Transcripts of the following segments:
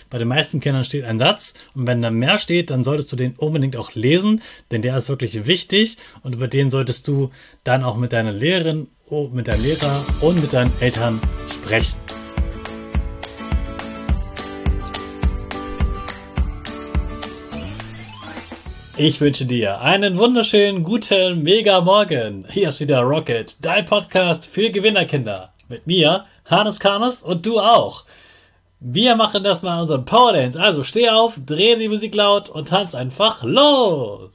Bei den meisten Kindern steht ein Satz und wenn da mehr steht, dann solltest du den unbedingt auch lesen, denn der ist wirklich wichtig und über den solltest du dann auch mit deiner Lehrerin, mit deinem Lehrer und mit deinen Eltern sprechen. Ich wünsche dir einen wunderschönen, guten, mega Morgen. Hier ist wieder Rocket, dein Podcast für Gewinnerkinder. Mit mir, Hannes Karnes und du auch. Wir machen das mal unseren Power Dance. Also steh auf, dreh die Musik laut und tanz einfach los.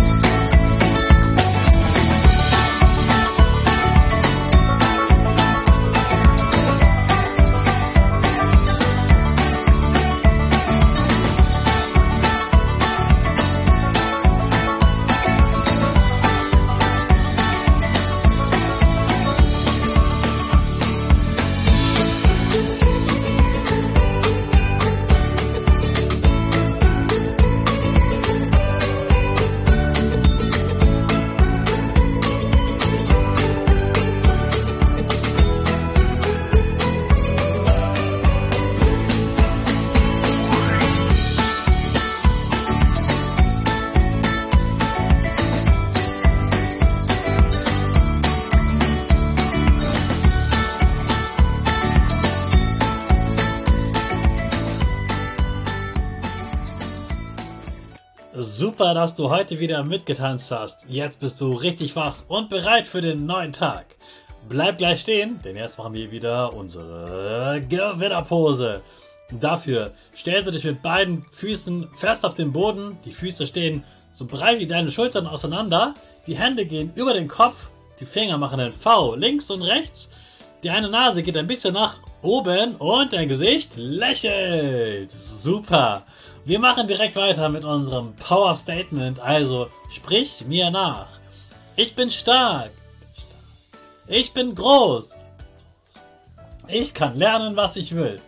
Super, dass du heute wieder mitgetanzt hast. Jetzt bist du richtig wach und bereit für den neuen Tag. Bleib gleich stehen, denn jetzt machen wir wieder unsere Gewinnerpose. Dafür stellst du dich mit beiden Füßen fest auf den Boden. Die Füße stehen so breit wie deine Schultern auseinander. Die Hände gehen über den Kopf. Die Finger machen ein V links und rechts. Die eine Nase geht ein bisschen nach oben und dein Gesicht lächelt. Super. Wir machen direkt weiter mit unserem Power Statement, also sprich mir nach. Ich bin stark. Ich bin groß. Ich kann lernen, was ich will.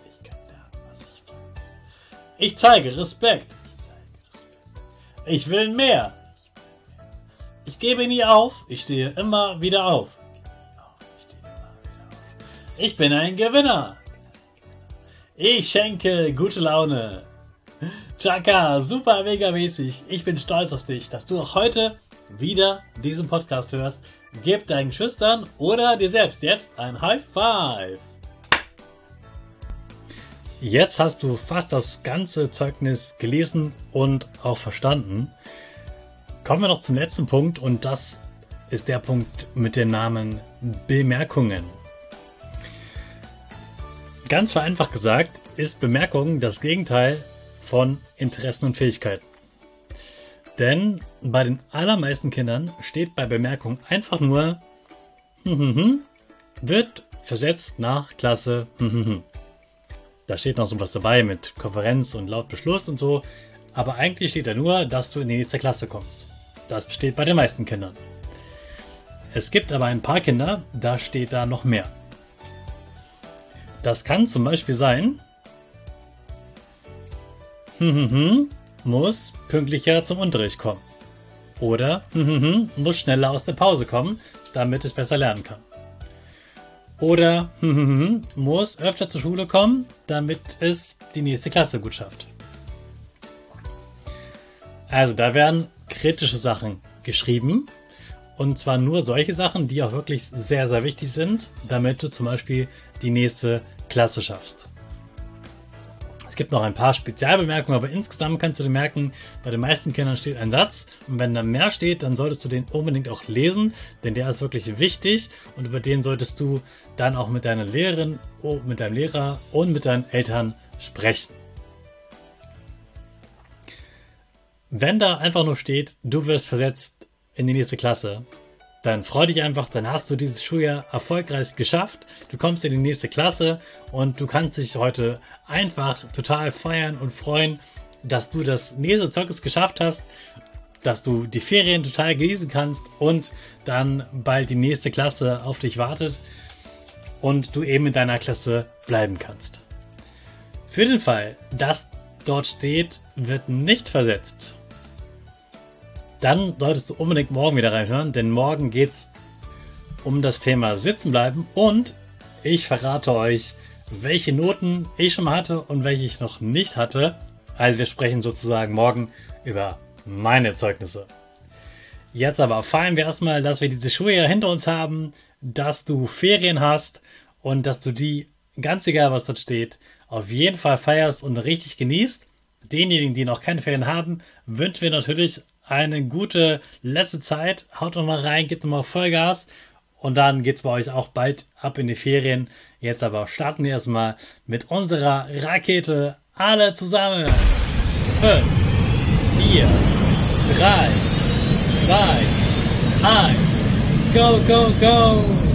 Ich zeige Respekt. Ich will mehr. Ich gebe nie auf. Ich stehe immer wieder auf. Ich bin ein Gewinner. Ich schenke gute Laune. Chaka, super mega mäßig. Ich bin stolz auf dich, dass du auch heute wieder diesen Podcast hörst. Gib deinen Schüchtern oder dir selbst jetzt ein High Five. Jetzt hast du fast das ganze Zeugnis gelesen und auch verstanden. Kommen wir noch zum letzten Punkt und das ist der Punkt mit dem Namen Bemerkungen. Ganz vereinfacht gesagt ist Bemerkung das Gegenteil von Interessen und Fähigkeiten. Denn bei den allermeisten Kindern steht bei Bemerkung einfach nur wird versetzt nach Klasse. Da steht noch so was dabei mit Konferenz und laut Beschluss und so. Aber eigentlich steht da nur, dass du in die nächste Klasse kommst. Das steht bei den meisten Kindern. Es gibt aber ein paar Kinder, da steht da noch mehr. Das kann zum Beispiel sein, muss pünktlicher zum Unterricht kommen. Oder muss schneller aus der Pause kommen, damit es besser lernen kann. Oder muss öfter zur Schule kommen, damit es die nächste Klasse gut schafft. Also da werden kritische Sachen geschrieben. Und zwar nur solche Sachen, die auch wirklich sehr, sehr wichtig sind, damit du zum Beispiel die nächste Klasse schaffst. Es gibt noch ein paar Spezialbemerkungen, aber insgesamt kannst du dir merken, bei den meisten Kindern steht ein Satz und wenn da mehr steht, dann solltest du den unbedingt auch lesen, denn der ist wirklich wichtig und über den solltest du dann auch mit deiner Lehrerin, mit deinem Lehrer und mit deinen Eltern sprechen. Wenn da einfach nur steht, du wirst versetzt in die nächste Klasse, dann freu dich einfach, dann hast du dieses Schuljahr erfolgreich geschafft, du kommst in die nächste Klasse und du kannst dich heute einfach total feiern und freuen, dass du das nächste Zeugnis geschafft hast, dass du die Ferien total genießen kannst und dann bald die nächste Klasse auf dich wartet und du eben in deiner Klasse bleiben kannst. Für den Fall, dass dort steht, wird nicht versetzt, dann solltest du unbedingt morgen wieder reinhören, denn morgen geht's um das Thema Sitzen bleiben und ich verrate euch, welche Noten ich schon mal hatte und welche ich noch nicht hatte. Also wir sprechen sozusagen morgen über meine Zeugnisse. Jetzt aber feiern wir erstmal, dass wir diese Schuljahr hinter uns haben, dass du Ferien hast und dass du die, ganz egal was dort steht, auf jeden Fall feierst und richtig genießt. Denjenigen, die noch keine Ferien haben, wünschen wir natürlich eine gute letzte Zeit. Haut noch mal rein, gebt noch mal Vollgas und dann geht's bei euch auch bald ab in die Ferien. Jetzt aber starten wir erstmal mit unserer Rakete. Alle zusammen. 5, 4, 3, 2, 1. Go, go, go!